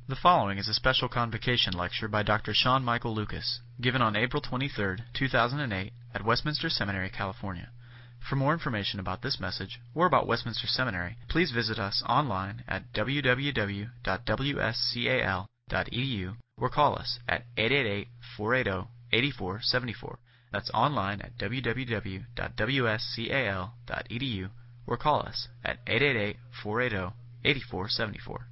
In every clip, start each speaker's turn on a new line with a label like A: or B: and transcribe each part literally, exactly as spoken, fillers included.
A: The following is a special convocation lecture by Doctor Sean Michael Lucas, given on April twenty-third, two thousand eight, at Westminster Seminary, California. For more information about this message, or about Westminster Seminary, please visit us online at w w w dot w s cal dot e d u or call us at eight eight eight, four eight zero, eight four seven four. That's online at w w w dot w s cal dot e d u or call us at eight eight eight, four eight zero, eight four seven four.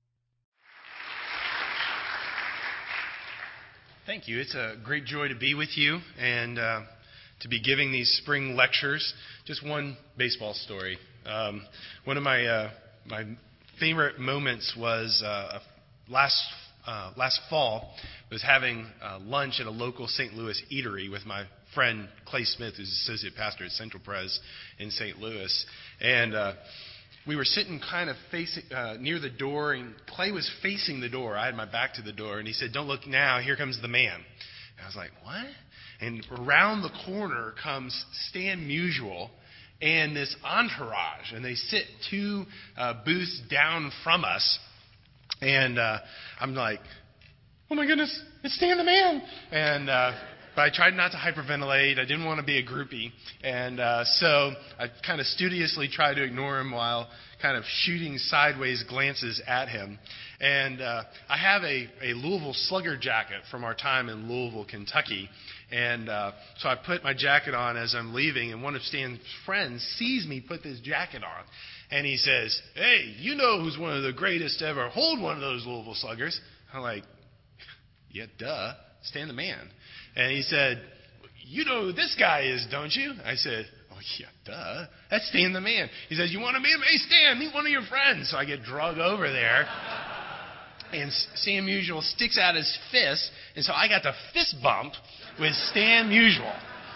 B: Thank you. It's a great joy to be with you and uh, to be giving these spring lectures. Just one baseball story. Um, one of my uh, my favorite moments was uh, last uh, last fall. Was having uh, lunch at a local Saint Louis eatery with my friend Clay Smith, who's associate pastor at Central Pres in Saint Louis, and uh, we were sitting kind of facing uh, near the door, and Clay was facing the door. I had my back to the door, and he said, "Don't look now. Here comes the man." And I was like, "What?" And around the corner comes Stan Musial and this entourage, and they sit two uh, booths down from us. And uh, I'm like, "Oh my goodness, it's Stan the man!" And uh, but I tried not to hyperventilate. I didn't want to be a groupie. And uh, so I kind of studiously tried to ignore him while kind of shooting sideways glances at him. And uh, I have a, a Louisville Slugger jacket from our time in Louisville, Kentucky. And uh, so I put my jacket on as I'm leaving, and one of Stan's friends sees me put this jacket on. And he says, "Hey, you know who's one of the greatest to ever hold one of those Louisville Sluggers?" I'm like, "Yeah, duh, Stan the man." And he said, "You know who this guy is, don't you?" I said, "Oh, yeah, duh. That's Stan the man." He says, "You want to meet him? Hey, Stan, meet one of your friends." So I get drug over there. And Stan Musial sticks out his fist. And so I got the fist bump with Stan Musial.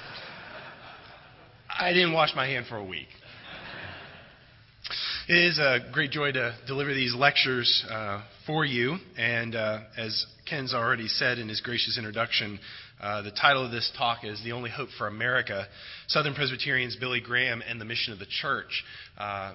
B: I didn't wash my hand for a week. It is a great joy to deliver these lectures uh, for you. And uh, as Ken's already said in his gracious introduction, uh, the title of this talk is The Only Hope for America, Southern Presbyterians, Billy Graham, and the Mission of the Church. Uh,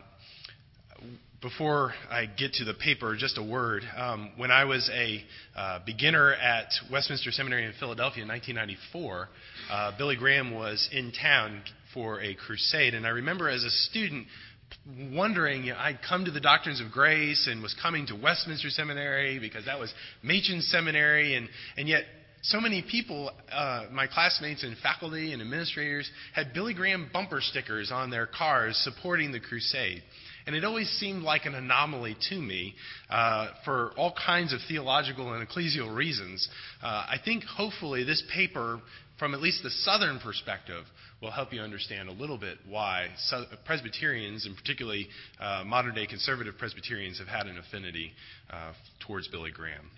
B: before I get to the paper, just a word. Um, when I was a uh, beginner at Westminster Seminary in Philadelphia in nineteen ninety-four, uh, Billy Graham was in town for a crusade. And I remember as a student wondering, you know, I'd come to the Doctrines of Grace and was coming to Westminster Seminary because that was Machen Seminary, and, and yet so many people, uh, my classmates and faculty and administrators, had Billy Graham bumper stickers on their cars supporting the crusade. And it always seemed like an anomaly to me uh, for all kinds of theological and ecclesial reasons. Uh, I think hopefully this paper, from at least the Southern perspective, will help you understand a little bit why Presbyterians, and particularly uh, modern-day conservative Presbyterians, have had an affinity uh, towards Billy Graham.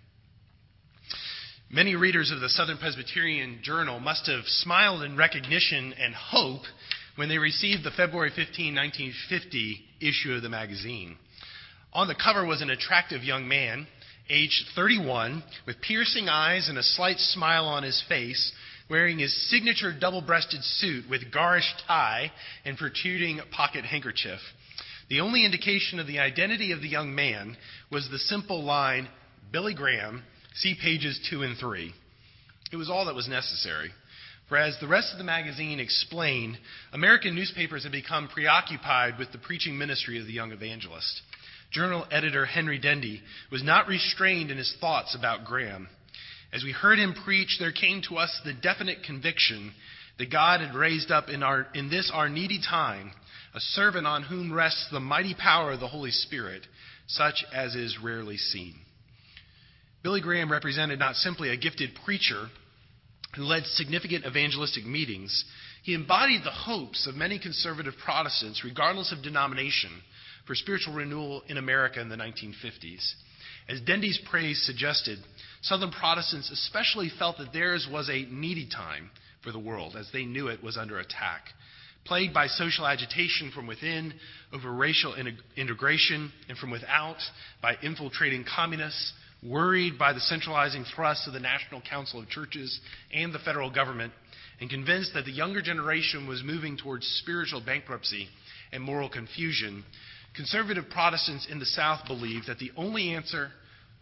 B: Many readers of the Southern Presbyterian Journal must have smiled in recognition and hope when they received the February fifteenth, nineteen fifty issue of the magazine. On the cover was an attractive young man, aged thirty-one, with piercing eyes and a slight smile on his face, wearing his signature double-breasted suit with garish tie and protruding pocket handkerchief. The only indication of the identity of the young man was the simple line, "Billy Graham, see pages two and three." It was all that was necessary. For as the rest of the magazine explained, American newspapers had become preoccupied with the preaching ministry of the young evangelist. Journal editor Henry Dendy was not restrained in his thoughts about Graham. As we heard him preach, there came to us the definite conviction that God had raised up in our in this our needy time a servant on whom rests the mighty power of the Holy Spirit, such as is rarely seen. Billy Graham represented not simply a gifted preacher who led significant evangelistic meetings. He embodied the hopes of many conservative Protestants, regardless of denomination, for spiritual renewal in America in the nineteen fifties. As Dendy's praise suggested, Southern Protestants especially felt that theirs was a needy time for the world, as they knew it was under attack. Plagued by social agitation from within over racial integration, and from without by infiltrating communists, worried by the centralizing thrust of the National Council of Churches and the federal government, and convinced that the younger generation was moving towards spiritual bankruptcy and moral confusion, conservative Protestants in the South believed that the only answer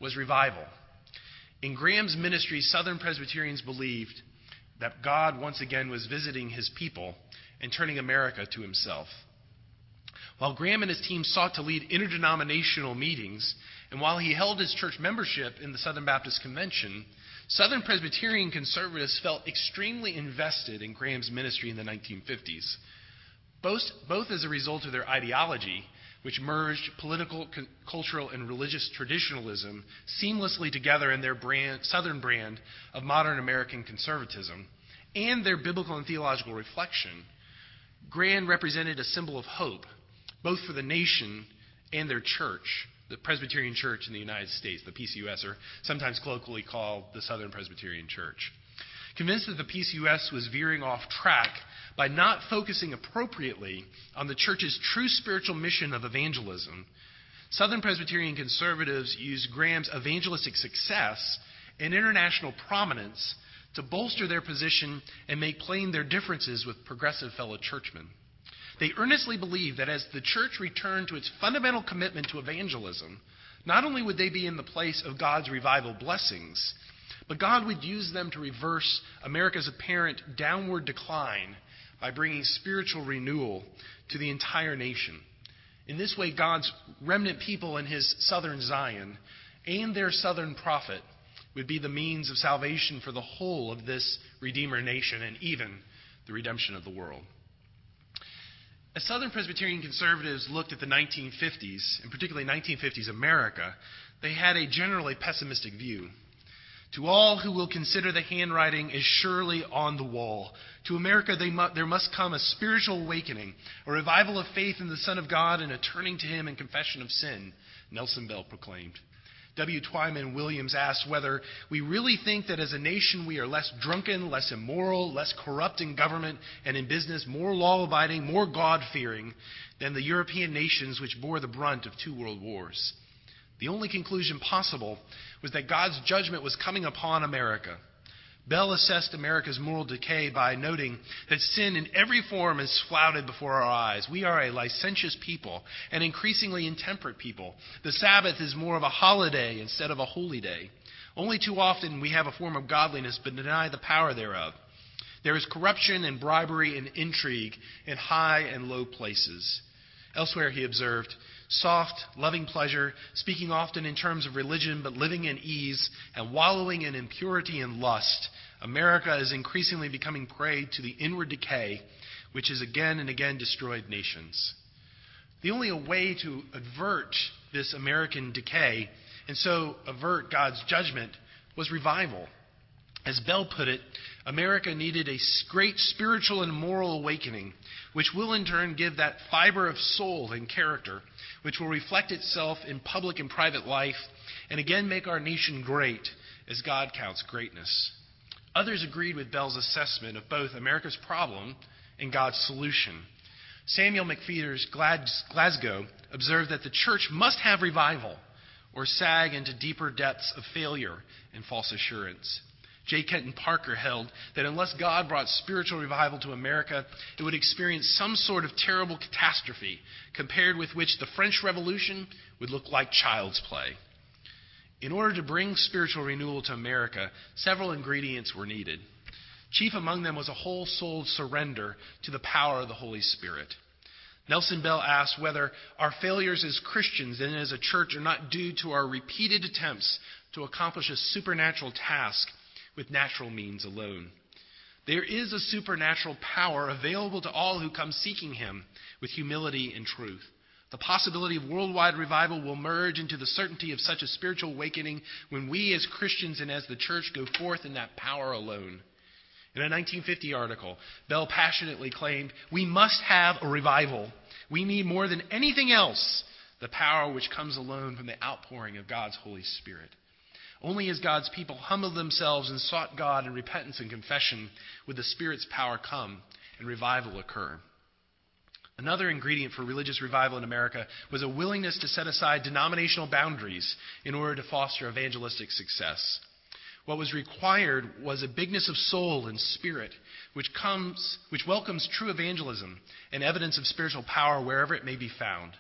B: was revival. In Graham's ministry, Southern Presbyterians believed that God once again was visiting his people and turning America to himself. While Graham and his team sought to lead interdenominational meetings, and while he held his church membership in the Southern Baptist Convention, Southern Presbyterian conservatives felt extremely invested in Graham's ministry in the nineteen fifties, both, both as a result of their ideology, which merged political, c- cultural, and religious traditionalism seamlessly together in their brand, Southern brand of modern American conservatism, and their biblical and theological reflection. Graham represented a symbol of hope, both for the nation and their church, the Presbyterian Church in the United States, the P C U S, or sometimes colloquially called the Southern Presbyterian Church. Convinced that the P C U S was veering off track by not focusing appropriately on the church's true spiritual mission of evangelism, Southern Presbyterian conservatives used Graham's evangelistic success and international prominence to bolster their position and make plain their differences with progressive fellow churchmen. They earnestly believed that as the church returned to its fundamental commitment to evangelism, not only would they be in the place of God's revival blessings, but God would use them to reverse America's apparent downward decline by bringing spiritual renewal to the entire nation. In this way, God's remnant people in his southern Zion and their southern prophet would be the means of salvation for the whole of this Redeemer nation and even the redemption of the world. As Southern Presbyterian conservatives looked at the nineteen fifties, and particularly nineteen fifties America, they had a generally pessimistic view. To all who will consider the handwriting is surely on the wall. To America they mu- there must come a spiritual awakening, a revival of faith in the Son of God, and a turning to him in confession of sin, Nelson Bell proclaimed. W. Twyman Williams asked whether we really think that as a nation we are less drunken, less immoral, less corrupt in government and in business, more law-abiding, more God-fearing than the European nations which bore the brunt of two world wars. The only conclusion possible was that God's judgment was coming upon America. Bell assessed America's moral decay by noting that sin in every form is flouted before our eyes. We are a licentious people, an increasingly intemperate people. The Sabbath is more of a holiday instead of a holy day. Only too often we have a form of godliness but deny the power thereof. There is corruption and bribery and intrigue in high and low places. Elsewhere he observed, soft, loving pleasure, speaking often in terms of religion but living in ease and wallowing in impurity and lust, America is increasingly becoming prey to the inward decay which has again and again destroyed nations. The only way to avert this American decay and so avert God's judgment was revival. As Bell put it, America needed a great spiritual and moral awakening, which will in turn give that fiber of soul and character, which will reflect itself in public and private life, and again make our nation great as God counts greatness. Others agreed with Bell's assessment of both America's problem and God's solution. Samuel McPheeters Glasgow observed that the church must have revival or sag into deeper depths of failure and false assurance. J. Kenton Parker held that unless God brought spiritual revival to America, it would experience some sort of terrible catastrophe, compared with which the French Revolution would look like child's play. In order to bring spiritual renewal to America, several ingredients were needed. Chief among them was a whole-souled surrender to the power of the Holy Spirit. Nelson Bell asked whether our failures as Christians and as a church are not due to our repeated attempts to accomplish a supernatural task with natural means alone. There is a supernatural power available to all who come seeking him with humility and truth. The possibility of worldwide revival will merge into the certainty of such a spiritual awakening when we as Christians and as the church go forth in that power alone. In a nineteen fifty article, Bell passionately claimed, "We must have a revival. We need more than anything else the power which comes alone from the outpouring of God's Holy Spirit." Only as God's people humbled themselves and sought God in repentance and confession would the Spirit's power come and revival occur. Another ingredient for religious revival in America was a willingness to set aside denominational boundaries in order to foster evangelistic success. What was required was a bigness of soul and spirit, which comes, which welcomes true evangelism and evidence of spiritual power wherever it may be found.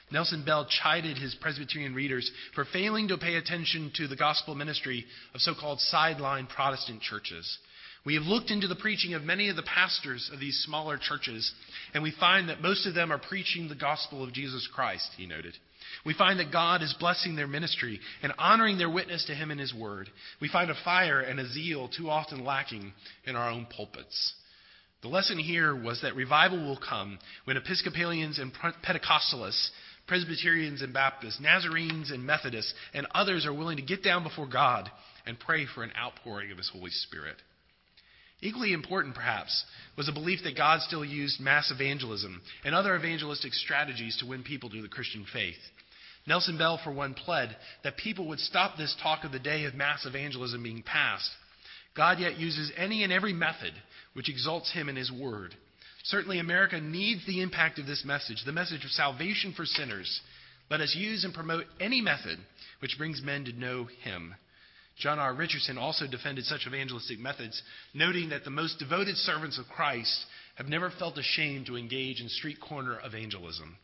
B: Nelson Bell chided his Presbyterian readers for failing to pay attention to the gospel ministry of so-called sideline Protestant churches. We have looked into the preaching of many of the pastors of these smaller churches, and we find that most of them are preaching the gospel of Jesus Christ, he noted. We find that God is blessing their ministry and honoring their witness to him in his word. We find a fire and a zeal too often lacking in our own pulpits. The lesson here was that revival will come when Episcopalians and Pentecostalists, Presbyterians and Baptists, Nazarenes and Methodists, and others are willing to get down before God and pray for an outpouring of his Holy Spirit. Equally important, perhaps, was a belief that God still used mass evangelism and other evangelistic strategies to win people to the Christian faith. Nelson Bell, for one, pled that people would stop this talk of the day of mass evangelism being past. God yet uses any and every method which exalts him in his word. Certainly America needs the impact of this message, the message of salvation for sinners. Let us use and promote any method which brings men to know him. John R. Richardson also defended such evangelistic methods, noting that the most devoted servants of Christ have never felt ashamed to engage in street corner evangelism.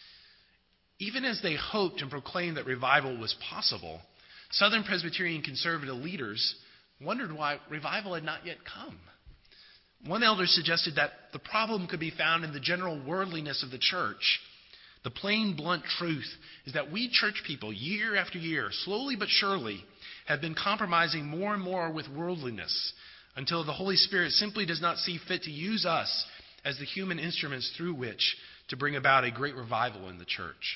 B: Even as they hoped and proclaimed that revival was possible, Southern Presbyterian conservative leaders wondered why revival had not yet come. One elder suggested that the problem could be found in the general worldliness of the church. The plain, blunt truth is that we church people, year after year, slowly but surely, have been compromising more and more with worldliness until the Holy Spirit simply does not see fit to use us as the human instruments through which to bring about a great revival in the church.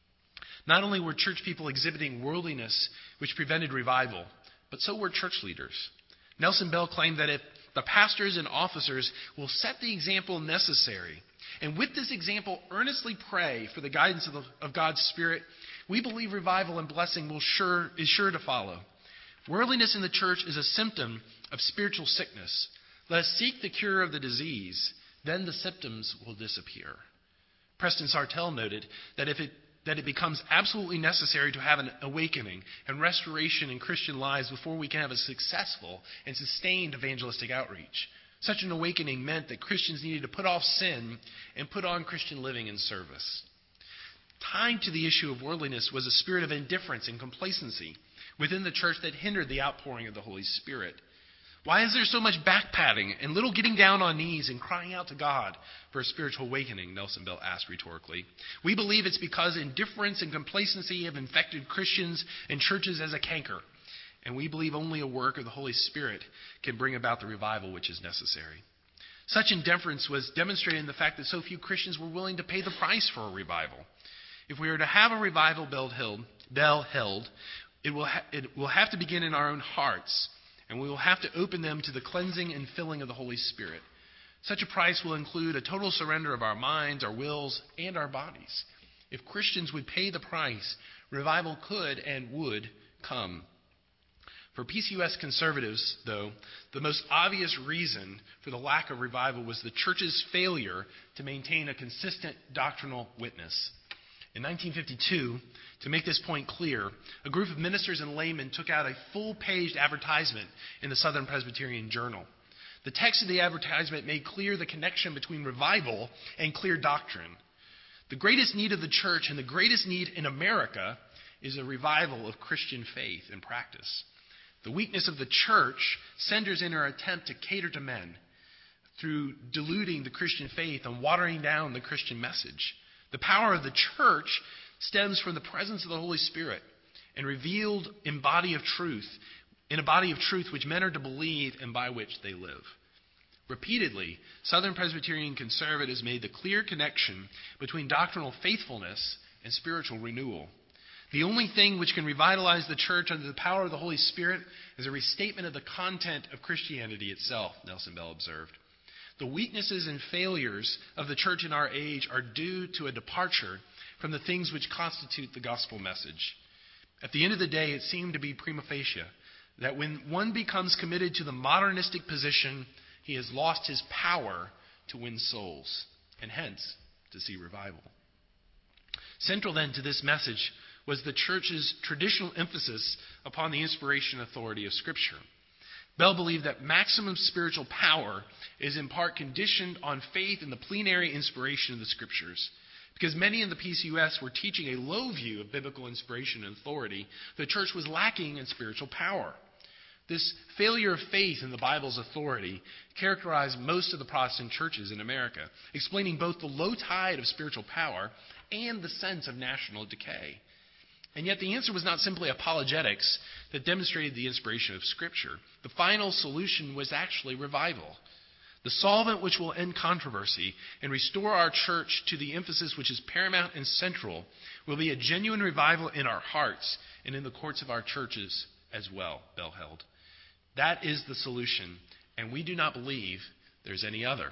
B: Not only were church people exhibiting worldliness which prevented revival, but so were church leaders. Nelson Bell claimed that if the pastors and officers will set the example necessary, and with this example earnestly pray for the guidance of, the, of God's Spirit, we believe revival and blessing will sure, is sure to follow. Worldliness in the church is a symptom of spiritual sickness. Let us seek the cure of the disease, then the symptoms will disappear. Preston Sartell noted that if it that it becomes absolutely necessary to have an awakening and restoration in Christian lives before we can have a successful and sustained evangelistic outreach. Such an awakening meant that Christians needed to put off sin and put on Christian living and service. Tied to the issue of worldliness was a spirit of indifference and complacency within the church that hindered the outpouring of the Holy Spirit. Why is there so much backpatting and little getting down on knees and crying out to God for a spiritual awakening? Nelson Bell asked rhetorically. We believe it's because indifference and complacency have infected Christians and churches as a canker. And we believe only a work of the Holy Spirit can bring about the revival which is necessary. Such indifference was demonstrated in the fact that so few Christians were willing to pay the price for a revival. If we are to have a revival bell held, bell held it, will ha- it will have to begin in our own hearts. And we will have to open them to the cleansing and filling of the Holy Spirit. Such a price will include a total surrender of our minds, our wills, and our bodies. If Christians would pay the price, revival could and would come. For P C U S conservatives, though, the most obvious reason for the lack of revival was the church's failure to maintain a consistent doctrinal witness. In nineteen fifty-two, to make this point clear, a group of ministers and laymen took out a full-page advertisement in the Southern Presbyterian Journal. The text of the advertisement made clear the connection between revival and clear doctrine. The greatest need of the church and the greatest need in America is a revival of Christian faith and practice. The weakness of the church centers in her attempt to cater to men through diluting the Christian faith and watering down the Christian message. The power of the church stems from the presence of the Holy Spirit and revealed in body of truth, in a body of truth which men are to believe and by which they live. Repeatedly, Southern Presbyterian conservatives made the clear connection between doctrinal faithfulness and spiritual renewal. The only thing which can revitalize the church under the power of the Holy Spirit is a restatement of the content of Christianity itself, Nelson Bell observed. The weaknesses and failures of the church in our age are due to a departure from the things which constitute the gospel message. At the end of the day, it seemed to be prima facie that when one becomes committed to the modernistic position, he has lost his power to win souls, and hence to see revival. Central then to this message was the church's traditional emphasis upon the inspiration and authority of Scripture. Bell believed that maximum spiritual power is in part conditioned on faith in the plenary inspiration of the Scriptures. Because many in the P C U S were teaching a low view of biblical inspiration and authority, the church was lacking in spiritual power. This failure of faith in the Bible's authority characterized most of the Protestant churches in America, explaining both the low tide of spiritual power and the sense of national decay. And yet the answer was not simply apologetics that demonstrated the inspiration of Scripture. The final solution was actually revival. The solvent which will end controversy and restore our church to the emphasis which is paramount and central will be a genuine revival in our hearts and in the courts of our churches as well, Bell held. That is the solution, and we do not believe there's any other.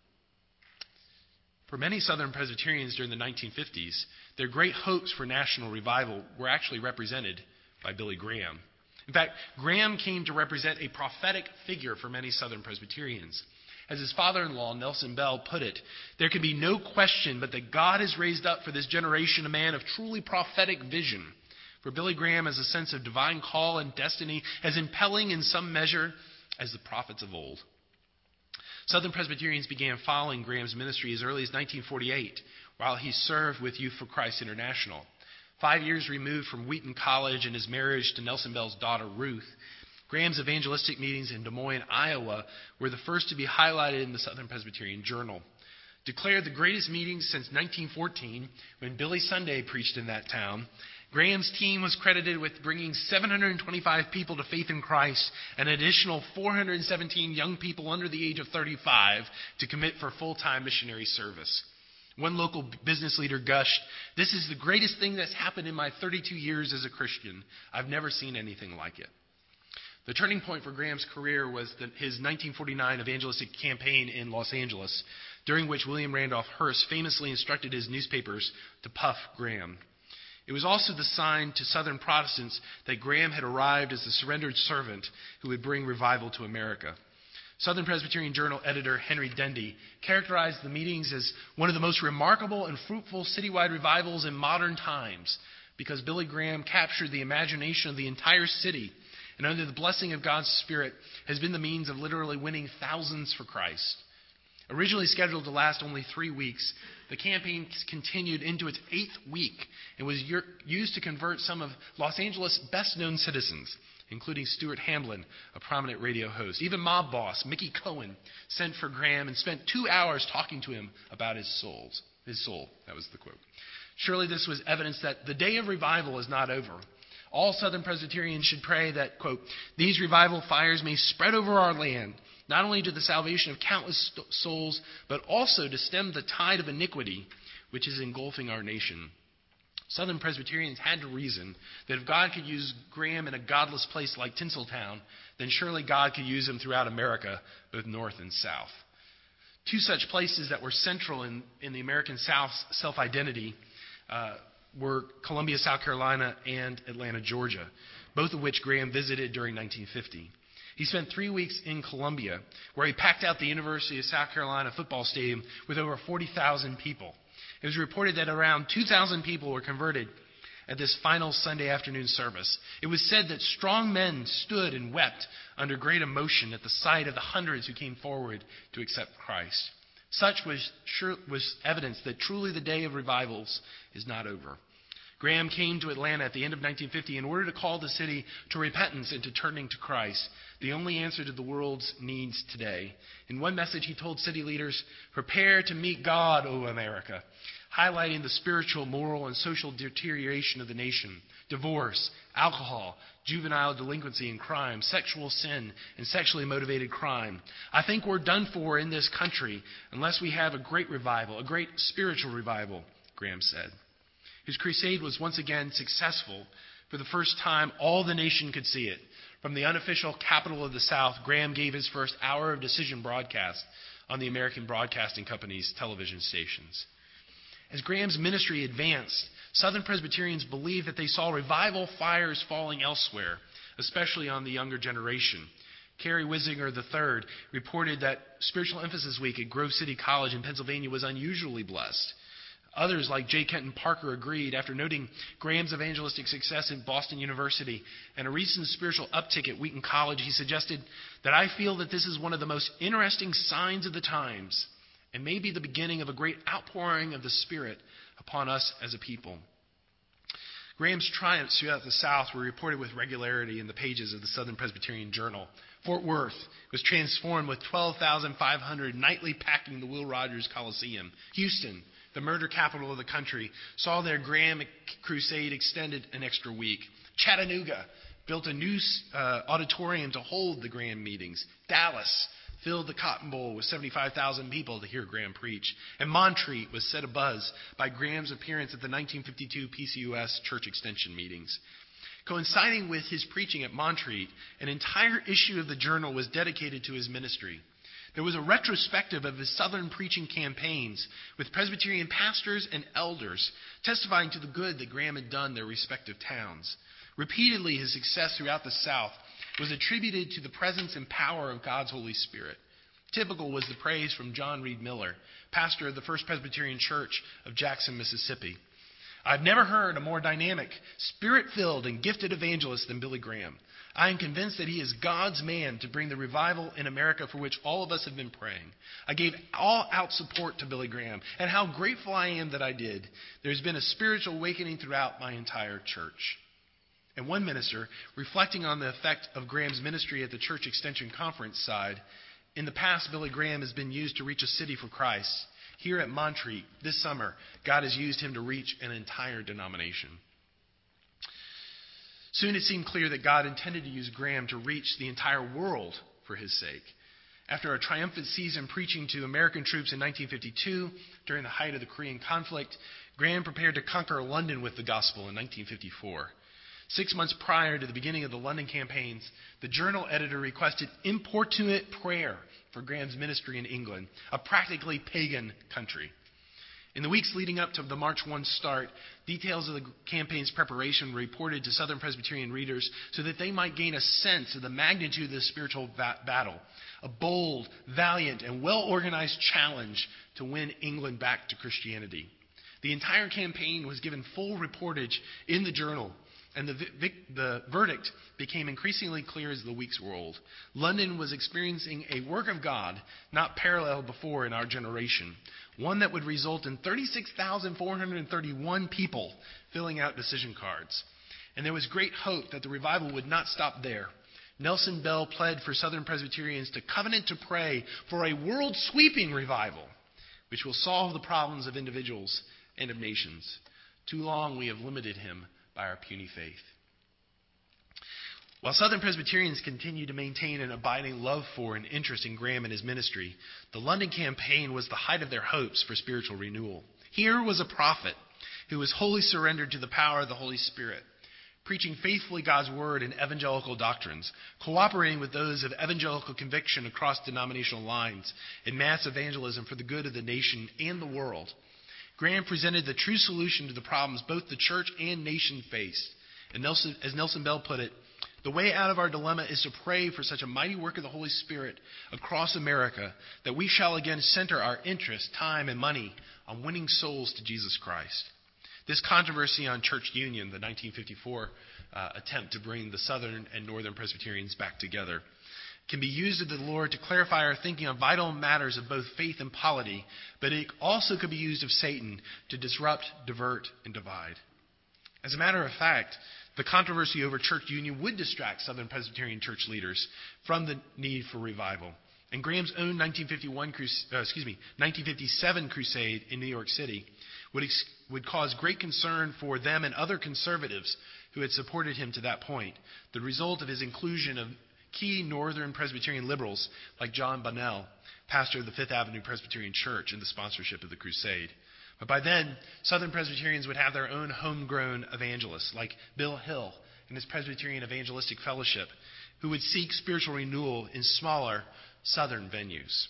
B: For many Southern Presbyterians during the nineteen fifties, their great hopes for national revival were actually represented by Billy Graham. In fact, Graham came to represent a prophetic figure for many Southern Presbyterians. As his father-in-law, Nelson Bell, put it, there can be no question but that God has raised up for this generation a man of truly prophetic vision. For Billy Graham has a sense of divine call and destiny as impelling in some measure as the prophets of old. Southern Presbyterians began following Graham's ministry as early as nineteen forty-eight, while he served with Youth for Christ International. Five years removed from Wheaton College and his marriage to Nelson Bell's daughter, Ruth, Graham's evangelistic meetings in Des Moines, Iowa, were the first to be highlighted in the Southern Presbyterian Journal. Declared the greatest meetings since nineteen fourteen, when Billy Sunday preached in that town, Graham's team was credited with bringing seven hundred twenty-five people to faith in Christ and an additional four hundred seventeen young people under the age of thirty-five to commit for full-time missionary service. One local business leader gushed, "This is the greatest thing that's happened in my thirty-two years as a Christian. I've never seen anything like it." The turning point for Graham's career was the, his nineteen forty-nine evangelistic campaign in Los Angeles, during which William Randolph Hearst famously instructed his newspapers to puff Graham. It was also the sign to Southern Protestants that Graham had arrived as the surrendered servant who would bring revival to America. Southern Presbyterian Journal editor Henry Dendy characterized the meetings as one of the most remarkable and fruitful citywide revivals in modern times because Billy Graham captured the imagination of the entire city and under the blessing of God's Spirit has been the means of literally winning thousands for Christ. Originally scheduled to last only three weeks, the campaign continued into its eighth week and was used to convert some of Los Angeles' best-known citizens, including Stuart Hamblin, a prominent radio host. Even mob boss Mickey Cohen sent for Graham and spent two hours talking to him about his souls. His soul, that was the quote. Surely this was evidence that the day of revival is not over. All Southern Presbyterians should pray that, quote, these revival fires may spread over our land, not only to the salvation of countless souls, but also to stem the tide of iniquity which is engulfing our nation. Southern Presbyterians had to reason that if God could use Graham in a godless place like Tinseltown, then surely God could use him throughout America, both north and south. Two such places that were central in, in the American South's self-identity uh, were Columbia, South Carolina, and Atlanta, Georgia, both of which Graham visited during nineteen fifty. He spent three weeks in Columbia, where he packed out the University of South Carolina football stadium with over forty thousand people. It was reported that around two thousand people were converted at this final Sunday afternoon service. It was said that strong men stood and wept under great emotion at the sight of the hundreds who came forward to accept Christ. Such was, sure, was evidence that truly the day of revivals is not over. Graham came to Atlanta at the end of nineteen fifty in order to call the city to repentance and to turning to Christ, the only answer to the world's needs today. In one message, he told city leaders, prepare to meet God, O America, highlighting the spiritual, moral, and social deterioration of the nation, divorce, alcohol, juvenile delinquency and crime, sexual sin, and sexually motivated crime. I think we're done for in this country unless we have a great revival, a great spiritual revival, Graham said. His crusade was once again successful. For the first time, all the nation could see it. From the unofficial capital of the South, Graham gave his first hour of decision broadcast on the American Broadcasting Company's television stations. As Graham's ministry advanced, Southern Presbyterians believed that they saw revival fires falling elsewhere, especially on the younger generation. Kerry Wisinger the third reported that Spiritual Emphasis Week at Grove City College in Pennsylvania was unusually blessed. Others, like J. Kenton Parker, agreed after noting Graham's evangelistic success at Boston University and a recent spiritual uptick at Wheaton College. He suggested that I feel that this is one of the most interesting signs of the times and may be the beginning of a great outpouring of the Spirit upon us as a people. Graham's triumphs throughout the South were reported with regularity in the pages of the Southern Presbyterian Journal. Fort Worth was transformed with twelve thousand five hundred nightly packing the Will Rogers Coliseum. Houston, the murder capital of the country, saw their Graham crusade extended an extra week. Chattanooga built a new uh, auditorium to hold the Graham meetings. Dallas filled the Cotton Bowl with seventy-five thousand people to hear Graham preach. And Montreat was set abuzz by Graham's appearance at the nineteen fifty-two P C U S church extension meetings. Coinciding with his preaching at Montreat, an entire issue of the journal was dedicated to his ministry. There was a retrospective of his Southern preaching campaigns with Presbyterian pastors and elders testifying to the good that Graham had done in their respective towns. Repeatedly, his success throughout the South was attributed to the presence and power of God's Holy Spirit. Typical was the praise from John Reed Miller, pastor of the First Presbyterian Church of Jackson, Mississippi. I've never heard a more dynamic, spirit-filled, and gifted evangelist than Billy Graham. I am convinced that he is God's man to bring the revival in America for which all of us have been praying. I gave all-out support to Billy Graham, and how grateful I am that I did. There's been a spiritual awakening throughout my entire church. And one minister, reflecting on the effect of Graham's ministry at the Church Extension Conference side, in the past, Billy Graham has been used to reach a city for Christ. Here at Montreat, this summer, God has used him to reach an entire denomination. Soon it seemed clear that God intended to use Graham to reach the entire world for his sake. After a triumphant season preaching to American troops in nineteen fifty-two, during the height of the Korean conflict, Graham prepared to conquer London with the gospel in nineteen fifty-four. Six months prior to the beginning of the London campaigns, the journal editor requested importunate prayer for Graham's ministry in England, a practically pagan country. In the weeks leading up to the March first start, details of the campaign's preparation were reported to Southern Presbyterian readers so that they might gain a sense of the magnitude of the spiritual va- battle, a bold, valiant, and well-organized challenge to win England back to Christianity. The entire campaign was given full reportage in the journal, and the, vic- the verdict became increasingly clear as the weeks rolled. London was experiencing a work of God not paralleled before in our generation, one that would result in thirty-six thousand four hundred thirty-one people filling out decision cards. And there was great hope that the revival would not stop there. Nelson Bell pled for Southern Presbyterians to covenant to pray for a world-sweeping revival, which will solve the problems of individuals and of nations. Too long we have limited him by our puny faith. While Southern Presbyterians continue to maintain an abiding love for and interest in Graham and his ministry, the London campaign was the height of their hopes for spiritual renewal. Here was a prophet who was wholly surrendered to the power of the Holy Spirit, preaching faithfully God's word and evangelical doctrines, cooperating with those of evangelical conviction across denominational lines in mass evangelism for the good of the nation and the world. Graham presented the true solution to the problems both the church and nation faced. And Nelson, as Nelson Bell put it, the way out of our dilemma is to pray for such a mighty work of the Holy Spirit across America that we shall again center our interest, time, and money on winning souls to Jesus Christ. This controversy on church union, the nineteen fifty-four uh, attempt to bring the Southern and Northern Presbyterians back together, can be used of the Lord to clarify our thinking on vital matters of both faith and polity, but it also could be used of Satan to disrupt, divert, and divide. As a matter of fact, the controversy over church union would distract Southern Presbyterian church leaders from the need for revival. And Graham's own nineteen fifty-one, uh, excuse me, nineteen fifty-seven crusade in New York City would, ex- would cause great concern for them and other conservatives who had supported him to that point, the result of his inclusion of key Northern Presbyterian liberals like John Bunnell, pastor of the Fifth Avenue Presbyterian Church, in the sponsorship of the crusade. But by then, Southern Presbyterians would have their own homegrown evangelists like Bill Hill and his Presbyterian Evangelistic Fellowship, who would seek spiritual renewal in smaller Southern venues.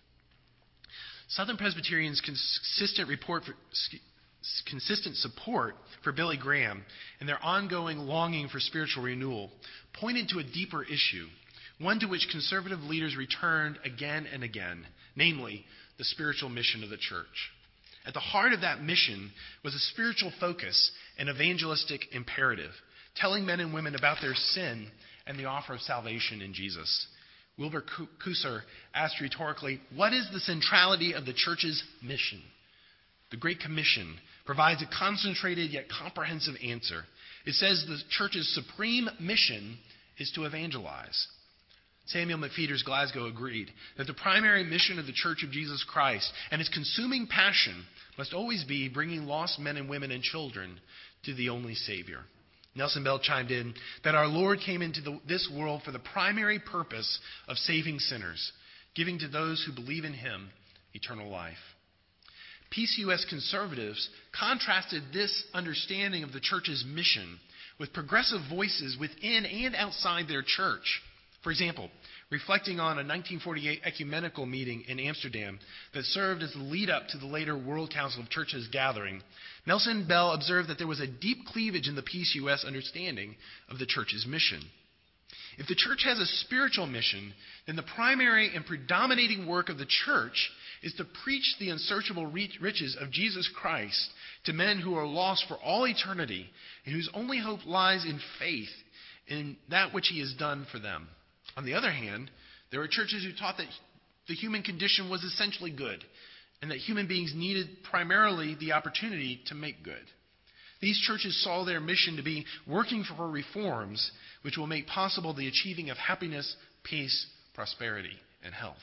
B: Southern Presbyterians' consistent report for, consistent support for Billy Graham and their ongoing longing for spiritual renewal pointed to a deeper issue, one to which conservative leaders returned again and again, namely the spiritual mission of the church. At the heart of that mission was a spiritual focus and evangelistic imperative, telling men and women about their sin and the offer of salvation in Jesus. Wilbur Kusser asked rhetorically, what is the centrality of the church's mission? The Great Commission provides a concentrated yet comprehensive answer. It says the church's supreme mission is to evangelize. Samuel McPheeters Glasgow agreed that the primary mission of the Church of Jesus Christ and its consuming passion must always be bringing lost men and women and children to the only Savior. Nelson Bell chimed in that our Lord came into the, this world for the primary purpose of saving sinners, giving to those who believe in him eternal life. P C U S conservatives contrasted this understanding of the church's mission with progressive voices within and outside their church. For example, reflecting on a nineteen forty-eight ecumenical meeting in Amsterdam that served as the lead-up to the later World Council of Churches gathering, Nelson Bell observed that there was a deep cleavage in the P C U S understanding of the church's mission. If the church has a spiritual mission, then the primary and predominating work of the church is to preach the unsearchable riches of Jesus Christ to men who are lost for all eternity and whose only hope lies in faith in that which he has done for them. On the other hand, there were churches who taught that the human condition was essentially good and that human beings needed primarily the opportunity to make good. These churches saw their mission to be working for reforms which will make possible the achieving of happiness, peace, prosperity, and health.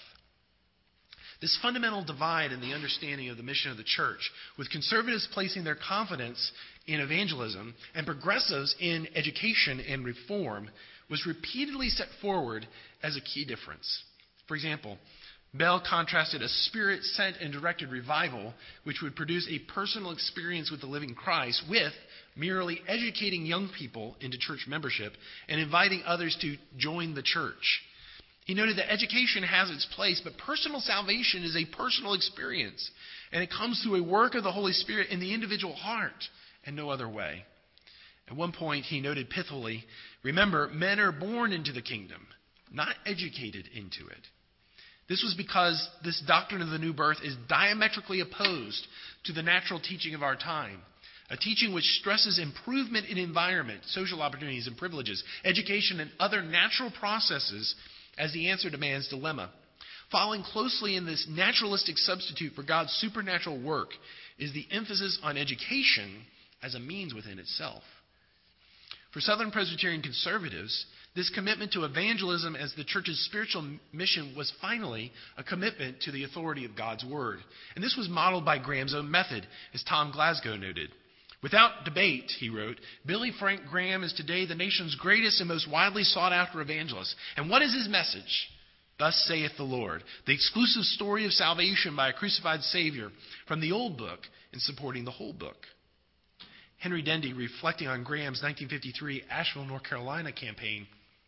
B: This fundamental divide in the understanding of the mission of the church, with conservatives placing their confidence in evangelism and progressives in education and reform, was repeatedly set forward as a key difference. For example, Bell contrasted a spirit-sent and directed revival, which would produce a personal experience with the living Christ, with merely educating young people into church membership and inviting others to join the church. He noted that education has its place, but personal salvation is a personal experience, and it comes through a work of the Holy Spirit in the individual heart and no other way. At one point, he noted pithily, remember, men are born into the kingdom, not educated into it. This was because this doctrine of the new birth is diametrically opposed to the natural teaching of our time, a teaching which stresses improvement in environment, social opportunities and privileges, education, and other natural processes as the answer to man's dilemma. Following closely in this naturalistic substitute for God's supernatural work is the emphasis on education as a means within itself. For Southern Presbyterian conservatives, this commitment to evangelism as the church's spiritual mission was finally a commitment to the authority of God's word. And this was modeled by Graham's own method, as Tom Glasgow noted. Without debate, he wrote, Billy Frank Graham is today the nation's greatest and most widely sought-after evangelist. And what is his message? Thus saith the Lord, the exclusive story of salvation by a crucified Savior from the old book and supporting the whole book. Henry Dendy, reflecting on Graham's nineteen fifty-three Asheville, North Carolina campaign,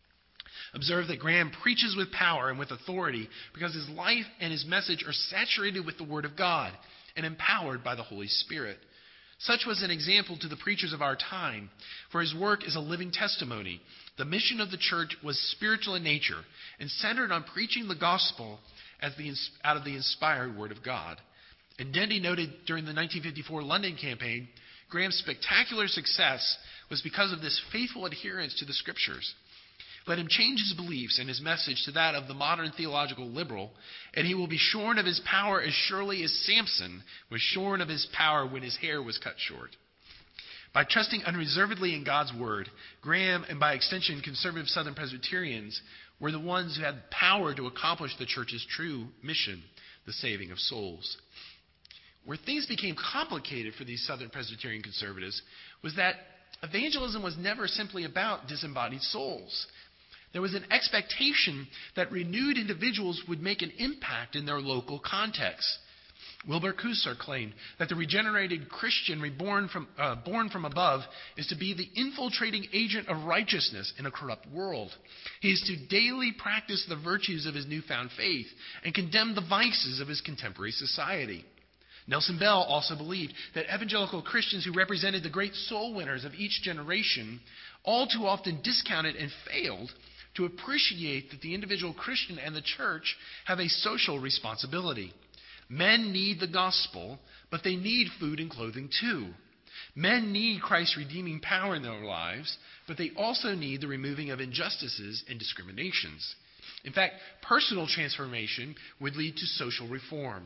B: observed that Graham preaches with power and with authority because his life and his message are saturated with the Word of God and empowered by the Holy Spirit. Such was an example to the preachers of our time, for his work is a living testimony. The mission of the church was spiritual in nature and centered on preaching the gospel as the, out of the inspired Word of God. And Dendy noted during the nineteen fifty-four London campaign, Graham's spectacular success was because of this faithful adherence to the Scriptures. Let him change his beliefs and his message to that of the modern theological liberal, and he will be shorn of his power as surely as Samson was shorn of his power when his hair was cut short. By trusting unreservedly in God's word, Graham, and by extension conservative Southern Presbyterians, were the ones who had power to accomplish the church's true mission, the saving of souls. Where things became complicated for these Southern Presbyterian conservatives was that evangelism was never simply about disembodied souls. There was an expectation that renewed individuals would make an impact in their local context. Wilbur Kusar claimed that the regenerated Christian reborn from, uh, born from above is to be the infiltrating agent of righteousness in a corrupt world. He is to daily practice the virtues of his newfound faith and condemn the vices of his contemporary society. Nelson Bell also believed that evangelical Christians who represented the great soul winners of each generation all too often discounted and failed to appreciate that the individual Christian and the church have a social responsibility. Men need the gospel, but they need food and clothing too. Men need Christ's redeeming power in their lives, but they also need the removing of injustices and discriminations. In fact, personal transformation would lead to social reform.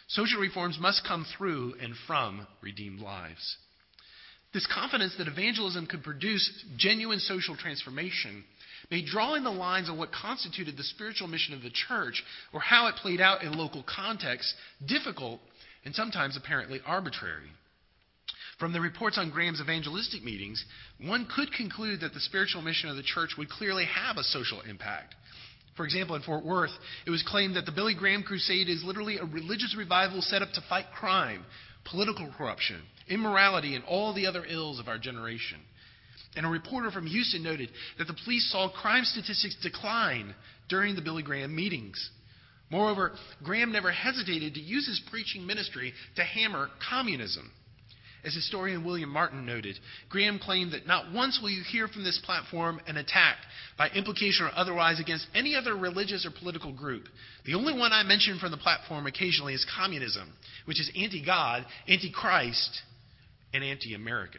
B: Social reforms must come through and from redeemed lives. This confidence that evangelism could produce genuine social transformation made drawing the lines on what constituted the spiritual mission of the church or how it played out in local contexts difficult and sometimes apparently arbitrary. From the reports on Graham's evangelistic meetings, one could conclude that the spiritual mission of the church would clearly have a social impact. For example, in Fort Worth, it was claimed that the Billy Graham Crusade is literally a religious revival set up to fight crime, political corruption, immorality, and all the other ills of our generation. And a reporter from Houston noted that the police saw crime statistics decline during the Billy Graham meetings. Moreover, Graham never hesitated to use his preaching ministry to hammer communism. As historian William Martin noted, Graham claimed that not once will you hear from this platform an attack, by implication or otherwise, against any other religious or political group. The only one I mention from the platform occasionally is communism, which is anti-God, anti-Christ, and anti-American.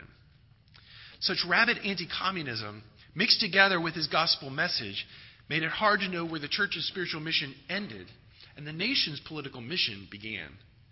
B: Such rabid anti-communism, mixed together with his gospel message, made it hard to know where the church's spiritual mission ended and the nation's political mission began.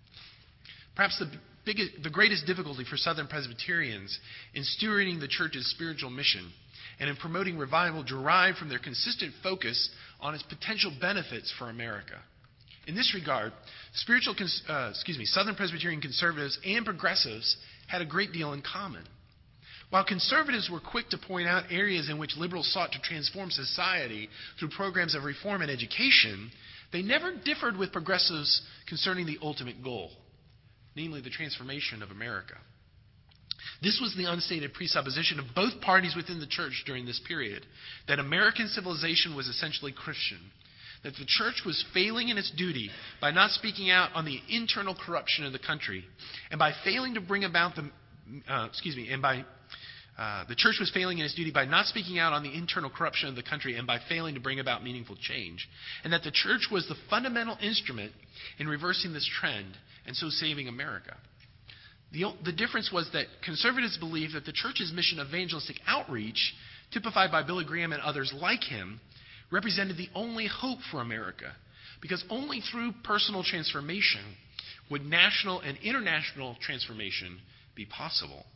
B: Perhaps the biggest, the greatest difficulty for Southern Presbyterians in stewarding the church's spiritual mission and in promoting revival derived from their consistent focus on its potential benefits for America. In this regard, spiritual, uh, excuse me, Southern Presbyterian conservatives and progressives had a great deal in common. While conservatives were quick to point out areas in which liberals sought to transform society through programs of reform and education, they never differed with progressives concerning the ultimate goal, namely the transformation of America. This was the unstated presupposition of both parties within the church during this period, that American civilization was essentially Christian, that the church was failing in its duty by not speaking out on the internal corruption of the country, and by failing to bring about the, uh, excuse me, and by Uh, the church was failing in its duty by not speaking out on the internal corruption of the country and by failing to bring about meaningful change. And that the church was the fundamental instrument in reversing this trend and so saving America. The, the difference was that conservatives believed that the church's mission of evangelistic outreach, typified by Billy Graham and others like him, represented the only hope for America, because only through personal transformation would national and international transformation be possible.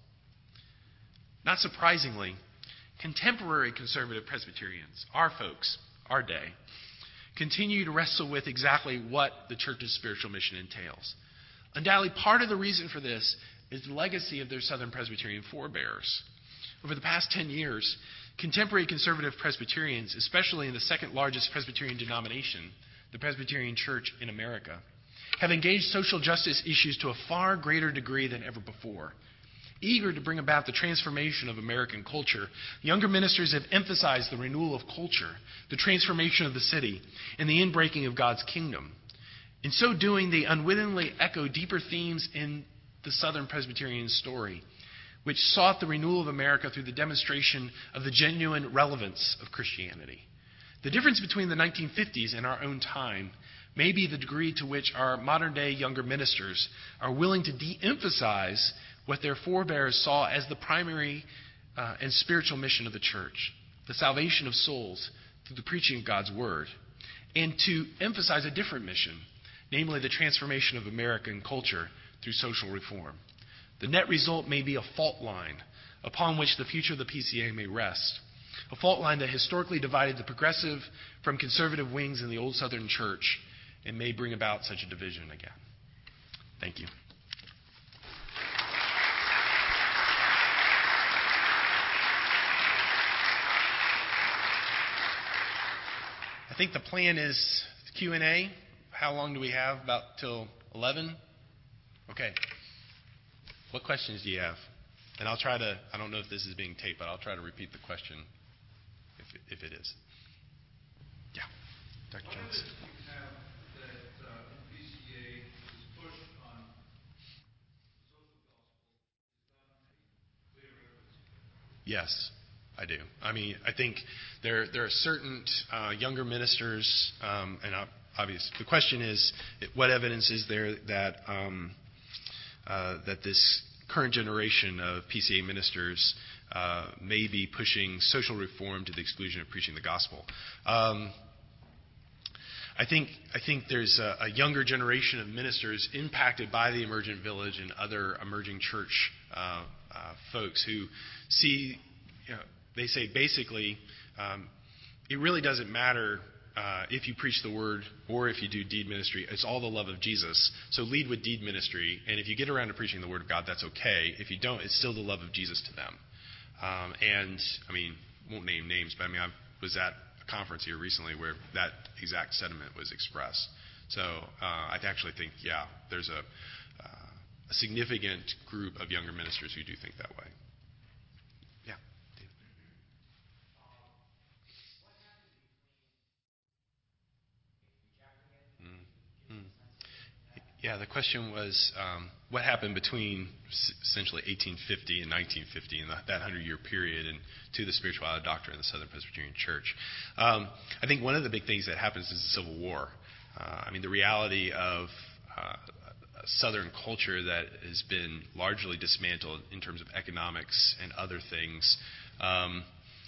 B: Not surprisingly, contemporary conservative Presbyterians, our folks, our day, continue to wrestle with exactly what the church's spiritual mission entails. Undoubtedly, part of the reason for this is the legacy of their Southern Presbyterian forebears. Over the past ten years, contemporary conservative Presbyterians, especially in the second largest Presbyterian denomination, the Presbyterian Church in America, have engaged social justice issues to a far greater degree than ever before. Eager to bring about the transformation of American culture, younger ministers have emphasized the renewal of culture, the transformation of the city, and the inbreaking of God's kingdom. In so doing, they unwittingly echo deeper themes in the Southern Presbyterian story, which sought the renewal of America through the demonstration of the genuine relevance of Christianity. The difference between the nineteen fifties and our own time may be the degree to which our modern-day younger ministers are willing to de-emphasize what their forebears saw as the primary uh, and spiritual mission of the church, the salvation of souls through the preaching of God's word, and to emphasize a different mission, namely the transformation of American culture through social reform. The net result may be a fault line upon which the future of the P C A may rest, a fault line that historically divided the progressive from conservative wings in the old Southern church and may bring about such a division again. Thank you. I think the plan is Q and A. How long do we have? About till eleven? Okay. What questions do you have? And I'll try to, I don't know if this is being taped, but I'll try to repeat the question if it, if it is. Yeah. Doctor Jones. Yes, I do. I mean, I think there there are certain uh, younger ministers, um, and obvious. The question is, what evidence is there that um, uh, that this current generation of P C A ministers uh, may be pushing social reform to the exclusion of preaching the gospel? Um, I think I think there's a, a younger generation of ministers impacted by the Emergent Village and other emerging church uh, uh, folks who see, you know, they say basically, um, it really doesn't matter uh, if you preach the word or if you do deed ministry. It's all the love of Jesus. So lead with deed ministry, and if you get around to preaching the word of God, that's okay. If you don't, it's still the love of Jesus to them. Um, and I mean, won't name names, but I mean, I was at conference here recently where that exact sentiment was expressed. So uh, I actually think, yeah, there's a, uh, a significant group of younger ministers who do think that way. Yeah. Mm-hmm. Yeah, the question was, um, what happened between essentially eighteen fifty and nineteen fifty, in the, that hundred-year period, and to the spirituality doctrine in the Southern Presbyterian Church? Um, I think one of the big things that happens is the Civil War. Uh, I mean, the reality of uh, a Southern culture that has been largely dismantled in terms of economics and other things um,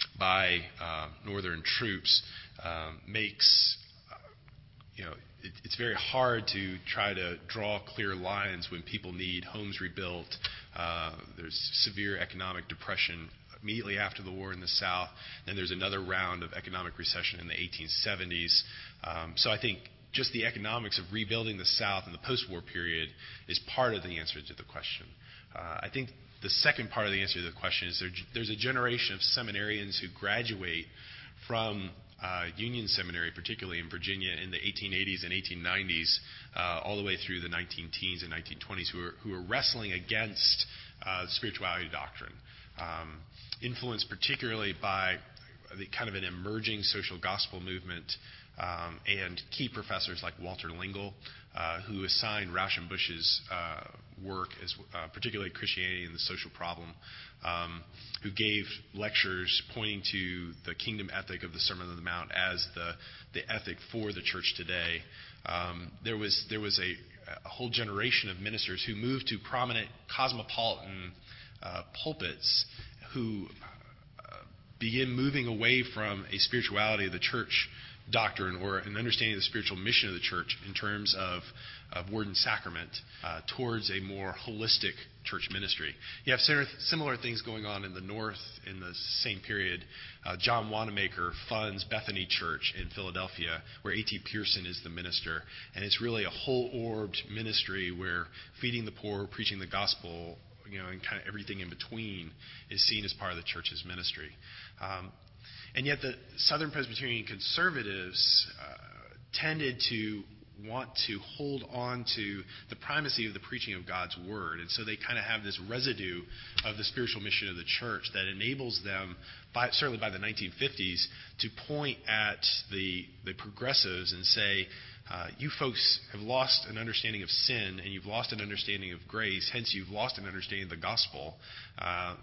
B: by uh, Northern troops um, makes, uh, you know, it, it's very hard to try to draw clear lines when people need homes rebuilt. Uh, there's severe economic depression immediately after the war in the South. Then there's another round of economic recession in the eighteen seventies. Um, so I think just the economics of rebuilding the South in the post-war period is part of the answer to the question. Uh, I think the second part of the answer to the question is there, there's a generation of seminarians who graduate from uh, Union Seminary, particularly in Virginia, in the eighteen eighties and eighteen nineties, uh, all the way through the nineteen teens and nineteen twenties, who are, who are wrestling against uh, spirituality doctrine, um, influenced particularly by the kind of an emerging social gospel movement. Um, and key professors like Walter Lingle, uh, who assigned Rauschenbusch's uh, work, as uh, particularly Christianity and the Social Problem, um, who gave lectures pointing to the kingdom ethic of the Sermon on the Mount as the, the ethic for the church today. Um, there was there was a, a whole generation of ministers who moved to prominent cosmopolitan uh, pulpits who uh, began moving away from a spirituality of the church doctrine or an understanding of the spiritual mission of the church in terms of, of word and sacrament uh, towards a more holistic church ministry. You have similar things going on in the North in the same period. Uh, John Wanamaker funds Bethany Church in Philadelphia, where A T Pierson is the minister, and it's really a whole-orbed ministry where feeding the poor, preaching the gospel, you know, and kind of everything in between is seen as part of the church's ministry. Um, And yet the Southern Presbyterian conservatives uh, tended to want to hold on to the primacy of the preaching of God's Word. And so they kind of have this residue of the spiritual mission of the church that enables them, by, certainly by the nineteen fifties, to point at the, the progressives and say, uh, you folks have lost an understanding of sin and you've lost an understanding of grace, hence you've lost an understanding of the gospel. Uh,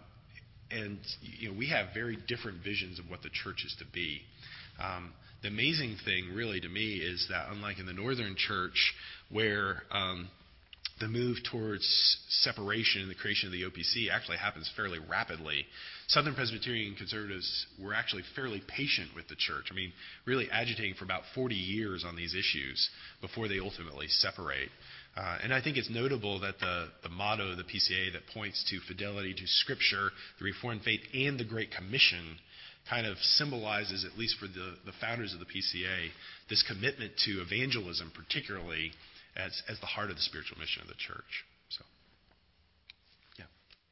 B: And you know, we have very different visions of what the church is to be. Um, the amazing thing, really, to me, is that unlike in the Northern Church, where um, the move towards separation and the creation of the O P C actually happens fairly rapidly, Southern Presbyterian conservatives were actually fairly patient with the church. I mean, really agitating for about forty years on these issues before they ultimately separate. Uh, and I think it's notable that the, the motto of the P C A that points to fidelity to Scripture, the Reformed faith, and the Great Commission kind of symbolizes, at least for the, the founders of the P C A, this commitment to evangelism, particularly as, as the heart of the spiritual mission of the church. So, yeah.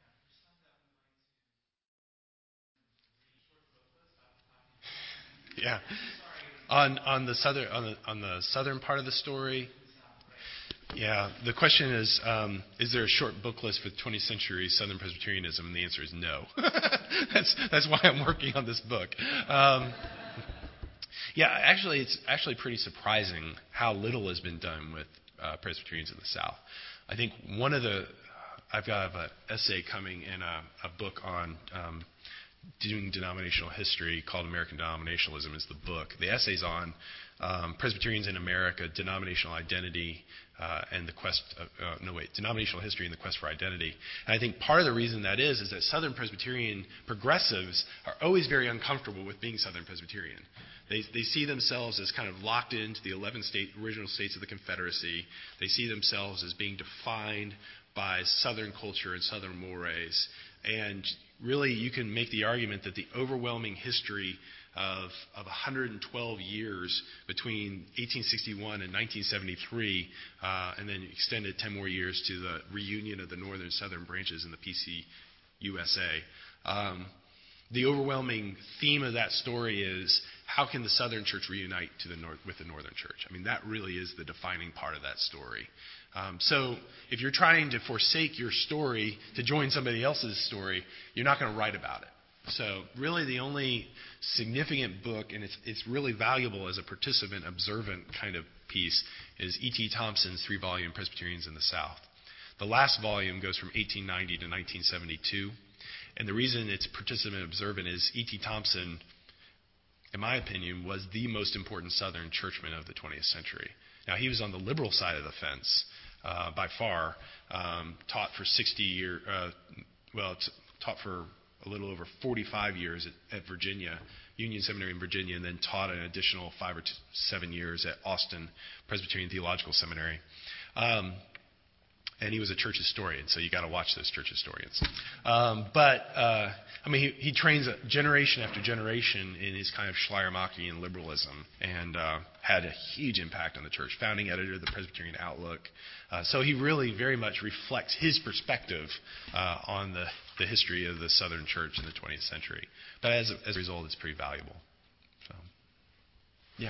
B: Yeah. On on the southern on the on the southern part of the story. Yeah, the question is, um, is there a short book list for twentieth century Southern Presbyterianism? And the answer is no. that's that's why I'm working on this book. Um, yeah, actually, it's actually pretty surprising how little has been done with uh, Presbyterians in the South. I think one of the, I've got an essay coming in a, a book on um, doing denominational history called American Denominationalism is the book. The essay's on um, Presbyterians in America, Denominational Identity, uh, and the Quest, uh, uh, no wait, Denominational History and the Quest for Identity. And I think part of the reason that is, is that Southern Presbyterian progressives are always very uncomfortable with being Southern Presbyterian. They, they see themselves as kind of locked into the eleven state, original states of the Confederacy. They see themselves as being defined by Southern culture and Southern mores. And really, you can make the argument that the overwhelming history of, of one hundred twelve years between eighteen sixty-one and nineteen seventy-three, uh, and then extended ten more years to the reunion of the northern southern branches in the P C U S A. Um, the overwhelming theme of that story is how can the Southern Church reunite to the north, with the Northern Church? I mean, that really is the defining part of that story. Um, so if you're trying to forsake your story to join somebody else's story, you're not going to write about it. So really the only significant book, and it's, it's really valuable as a participant, observant kind of piece, is E T Thompson's three-volume Presbyterians in the South. The last volume goes from eighteen ninety to nineteen seventy-two. And the reason it's participant observant is E T Thompson, in my opinion, was the most important Southern churchman of the twentieth century. Now, he was on the liberal side of the fence uh, by far, um, taught for sixty years, uh, well, t- taught for a little over forty-five years at, at Virginia, Union Seminary in Virginia, and then taught an additional five or t- seven years at Austin Presbyterian Theological Seminary. Um, And he was a church historian, so you got to watch those church historians. Um, but uh, I mean, he, he trains generation after generation in his kind of Schleiermachian liberalism, and uh, had a huge impact on the church. Founding editor of the Presbyterian Outlook, uh, so he really very much reflects his perspective uh, on the, the history of the Southern Church in the twentieth century. But as a, as a result, it's pretty valuable. So, yeah.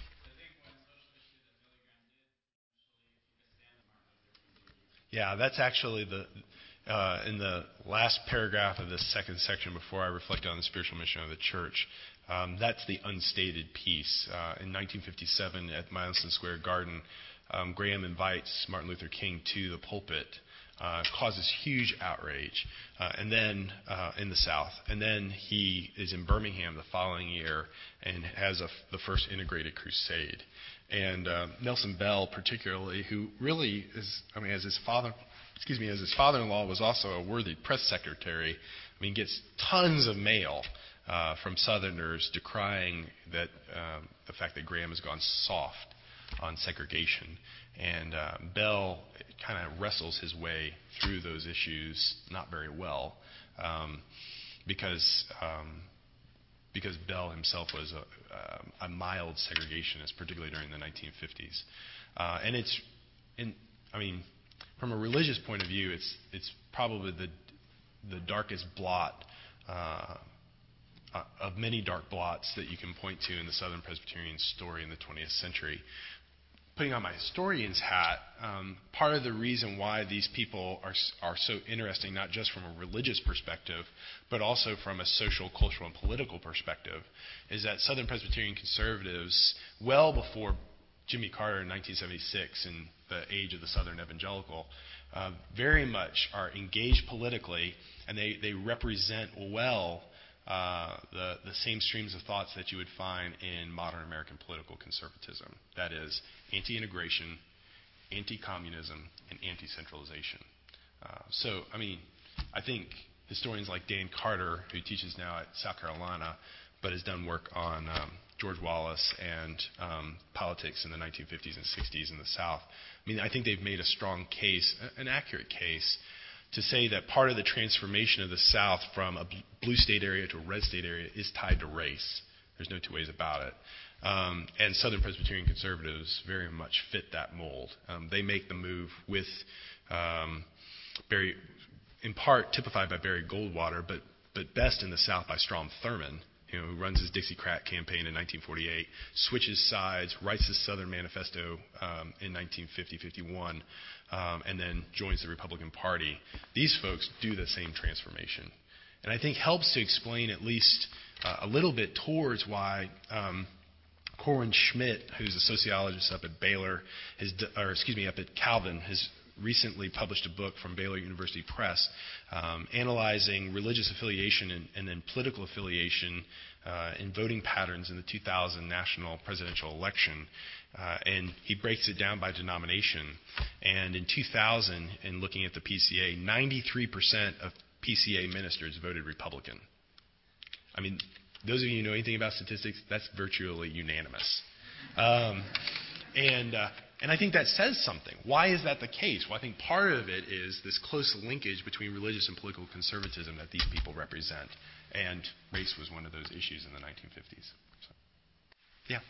B: Yeah, that's actually the uh, in the last paragraph of this second section before I reflect on the spiritual mission of the church. Um, that's the unstated piece. Uh, in nineteen fifty-seven at Madison Square Garden, um, Graham invites Martin Luther King to the pulpit, uh, causes huge outrage, uh, and then uh, in the South. And then he is in Birmingham the following year and has a, the first integrated crusade. And uh, Nelson Bell, particularly, who really is, I mean, as his father, excuse me, as his father-in-law was also a worthy press secretary. I mean, gets tons of mail uh, from Southerners decrying that um, the fact that Graham has gone soft on segregation. And uh, Bell kind of wrestles his way through those issues not very well, um, because. Um, because Bell himself was a, a mild segregationist, particularly during the nineteen fifties. Uh, and it's, in, I mean, from a religious point of view, it's it's probably the the darkest blot uh, of many dark blots that you can point to in the Southern Presbyterian story in the twentieth century. Putting on my historian's hat, um, part of the reason why these people are are so interesting, not just from a religious perspective, but also from a social, cultural, and political perspective, is that Southern Presbyterian conservatives, well before Jimmy Carter in nineteen seventy-six and the age of the Southern Evangelical, uh, very much are engaged politically, and they, they represent well Uh, the, the same streams of thoughts that you would find in modern American political conservatism. That is, anti-integration, anti-communism, and anti-centralization. Uh, so, I mean, I think historians like Dan Carter, who teaches now at South Carolina, but has done work on um, George Wallace and um, politics in the nineteen fifties and sixties in the South. I mean, I think they've made a strong case, an accurate case, to say that part of the transformation of the South from a blue state area to a red state area is tied to race. There's no two ways about it. Um, and Southern Presbyterian conservatives very much fit that mold. Um, they make the move with um, Barry, in part typified by Barry Goldwater, but but best in the South by Strom Thurmond, you know, who runs his Dixiecrat campaign in nineteen forty-eight, switches sides, writes the Southern Manifesto um, in nineteen fifty fifty-one, um, and then joins the Republican Party. These folks do the same transformation. And I think helps to explain at least uh, a little bit towards why um, Corwin Schmidt, who's a sociologist up at Baylor, has, or excuse me, up at Calvin, has recently published a book from Baylor University Press um, analyzing religious affiliation and, and then political affiliation uh, in voting patterns in the two thousand national presidential election. Uh, and he breaks it down by denomination. And in two thousand, in looking at the P C A, ninety-three percent of P C A ministers voted Republican. I mean, those of you who know anything about statistics, that's virtually unanimous. Um, and uh, and I think that says something. Why is that the case? Well, I think part of it is this close linkage between religious and political conservatism that these people represent. And race was one of those issues in the nineteen fifties. So, yeah.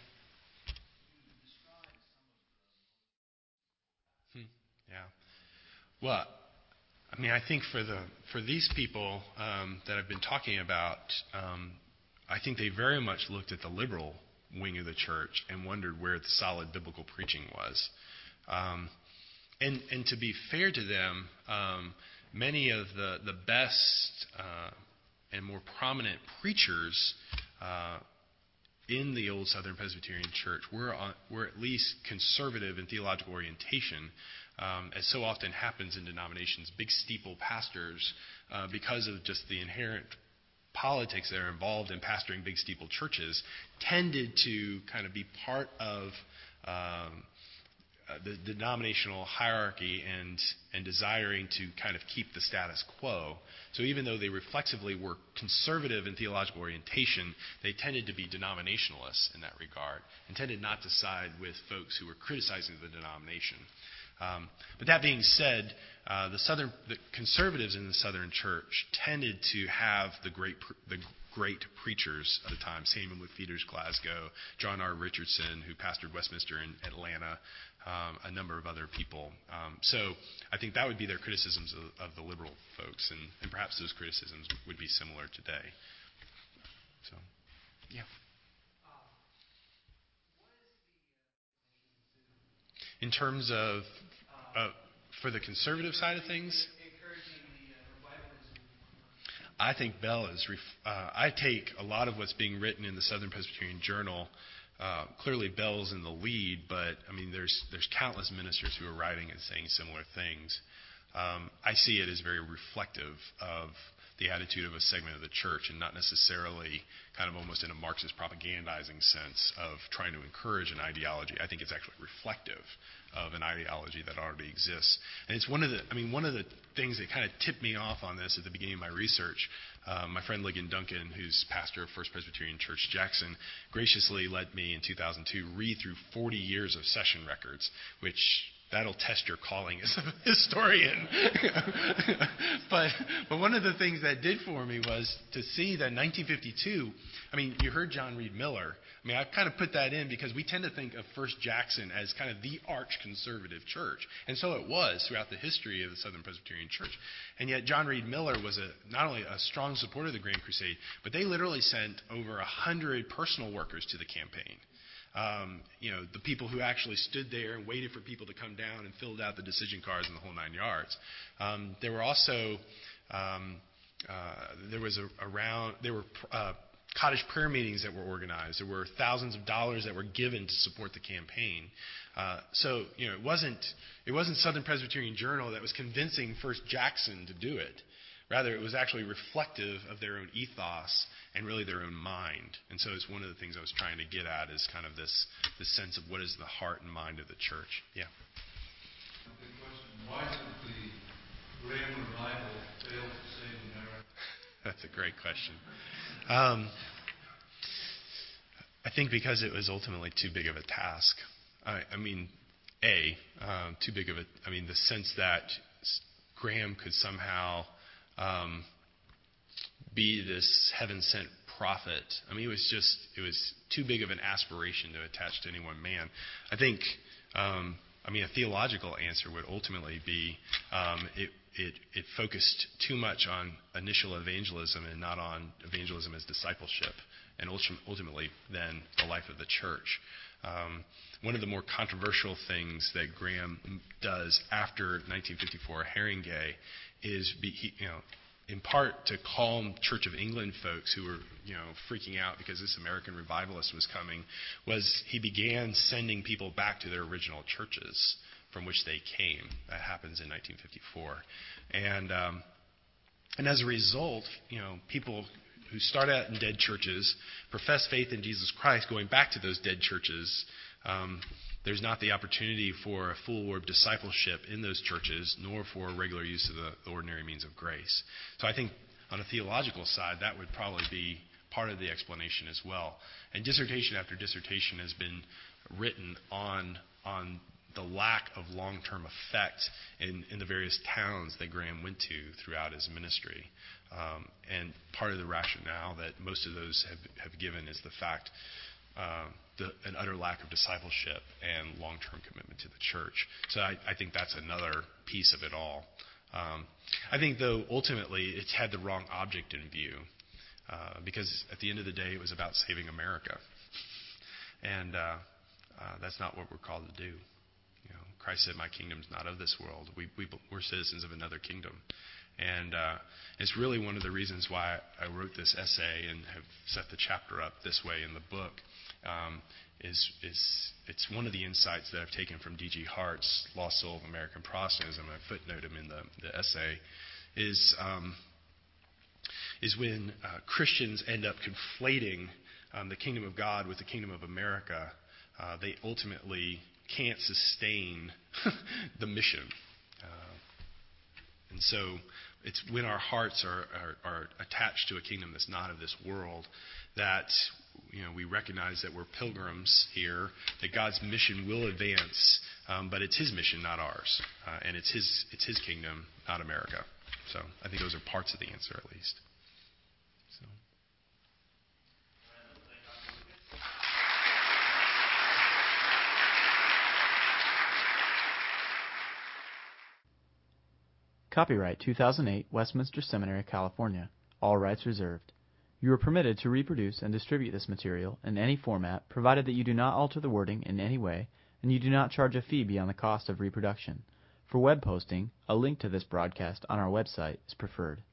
B: Hmm. Yeah. Well, I mean, I think for the for these people um, that I've been talking about, um, I think they very much looked at the liberal wing of the church and wondered where the solid biblical preaching was. Um, and and to be fair to them, um, many of the the best uh, and more prominent preachers uh, in the old Southern Presbyterian Church were on, were at least conservative in theological orientation. Um, as so often happens in denominations, big steeple pastors, uh, because of just the inherent politics that are involved in pastoring big steeple churches, tended to kind of be part of um, uh, the denominational hierarchy and and desiring to kind of keep the status quo. So even though they reflexively were conservative in theological orientation, they tended to be denominationalists in that regard and tended not to side with folks who were criticizing the denomination. Um, but that being said, uh, the Southern the conservatives in the Southern Church tended to have the great the great preachers of the time. Samuel McPheeters, Glasgow, John R. Richardson, who pastored Westminster in Atlanta, um, a number of other people. Um, so I think that would be their criticisms of, of the liberal folks, and, and perhaps those criticisms would be similar today. So, yeah. In terms of, uh, for the conservative side of things, I think Bell is, ref- uh, I take a lot of what's being written in the Southern Presbyterian Journal. Uh, clearly Bell's in the lead, but I mean, there's there's countless ministers who are writing and saying similar things. Um, I see it as very reflective of the attitude of a segment of the church, and not necessarily kind of almost in a Marxist propagandizing sense of trying to encourage an ideology. I think it's actually reflective of an ideology that already exists. And it's one of the, I mean, one of the things that kind of tipped me off on this at the beginning of my research. Um, my friend Ligon Duncan, who's pastor of First Presbyterian Church Jackson, graciously let me in two thousand two read through forty years of session records, which that'll test your calling as a historian. but but one of the things that did for me was to see that in nineteen fifty-two, I mean, you heard John Reed Miller. I mean, I've kind of put that in because we tend to think of First Jackson as kind of the arch-conservative church. And so it was throughout the history of the Southern Presbyterian Church. And yet John Reed Miller was a, not only a strong supporter of the Grand Crusade, but they literally sent over one hundred personal workers to the campaign. Um, you know, the people who actually stood there and waited for people to come down and filled out the decision cards and the whole nine yards. Um, there were also, um, uh, there was a, around, there were uh, cottage prayer meetings that were organized. There were thousands of dollars that were given to support the campaign. Uh, so, you know, it wasn't, it wasn't Southern Presbyterian Journal that was convincing First Jackson to do it. Rather, it was actually reflective of their own ethos and really their own mind. And so it's one of the things I was trying to get at is kind of this, this sense of what is the heart and mind of the church. Yeah.
C: Good question. Why did the Graham revival fail to save America?
B: That's a great question. Um, I think because it was ultimately too big of a task. I, I mean, A, um, too big of a, I mean, the sense that Graham could somehow Um, be this heaven-sent prophet. I mean, it was just, it was too big of an aspiration to attach to any one man. I think, um, I mean, a theological answer would ultimately be um, it, it, it focused too much on initial evangelism and not on evangelism as discipleship, and ultimately then the life of the church. Um, one of the more controversial things that Graham does after nineteen fifty-four Haringey is, be, he, you know, in part to calm Church of England folks who were, you know, freaking out because this American revivalist was coming, was he began sending people back to their original churches. from which they came. That happens in nineteen fifty-four. And um, and as a result, you know, people who start out in dead churches, profess faith in Jesus Christ, going back to those dead churches, um, there's not the opportunity for a full word discipleship in those churches, nor for regular use of the ordinary means of grace. So I think on a theological side, that would probably be part of the explanation as well. And dissertation after dissertation has been written on on the lack of long-term effect in, in the various towns that Graham went to throughout his ministry. Um, and part of the rationale that most of those have, have given is the fact uh, the, an utter lack of discipleship and long-term commitment to the church. So I, I think that's another piece of it all. Um, I think, though, ultimately it's had the wrong object in view, uh, because at the end of the day it was about saving America. And uh, uh, that's not what we're called to do. You know, Christ said, "My kingdom's not of this world." We, we, we're citizens of another kingdom. And uh, it's really one of the reasons why I wrote this essay and have set the chapter up this way in the book. Um, is, is it's one of the insights that I've taken from D G Hart's Lost Soul of American Protestantism. I footnote him in the, the essay. Is um, is when uh, Christians end up conflating um, the kingdom of God with the kingdom of America, uh, they ultimately can't sustain the mission. Uh, and so it's when our hearts are, are, are attached to a kingdom that's not of this world that, you know, we recognize that we're pilgrims here, that God's mission will advance, um, but it's His mission, not ours. Uh, and it's His it's His kingdom, not America. So I think those are parts of the answer, at least. So.
A: Copyright two thousand eight, Westminster Seminary, California. All rights reserved. You are permitted to reproduce and distribute this material in any format, provided that you do not alter the wording in any way, and you do not charge a fee beyond the cost of reproduction. For web posting, a link to this broadcast on our website is preferred.